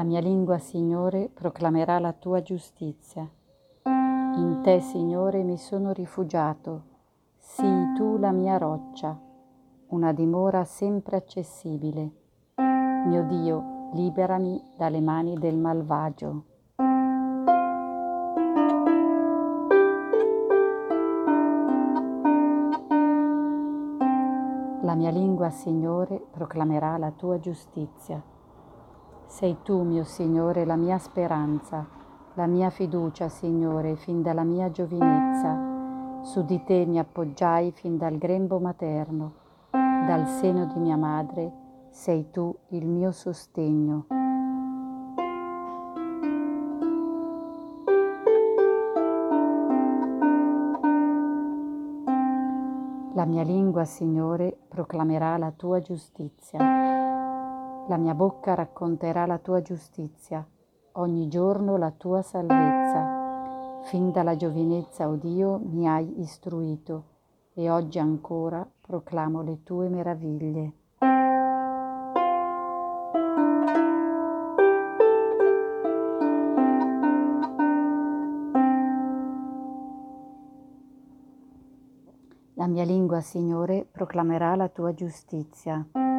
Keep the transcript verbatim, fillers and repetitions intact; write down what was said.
La mia lingua, Signore, proclamerà la tua giustizia. In te, Signore, mi sono rifugiato. Sii tu la mia roccia, una dimora sempre accessibile. Mio Dio, liberami dalle mani del malvagio. La mia lingua, Signore, proclamerà la tua giustizia. Sei tu, mio Signore, la mia speranza, la mia fiducia, Signore, fin dalla mia giovinezza. Su di te mi appoggiai fin dal grembo materno. Dal seno di mia madre sei tu il mio sostegno. La mia lingua, Signore, proclamerà la tua giustizia. La mia bocca racconterà la tua giustizia, ogni giorno la tua salvezza. Fin dalla giovinezza, o Dio, mi hai istruito, e oggi ancora proclamo le tue meraviglie. La mia lingua, Signore, proclamerà la tua giustizia.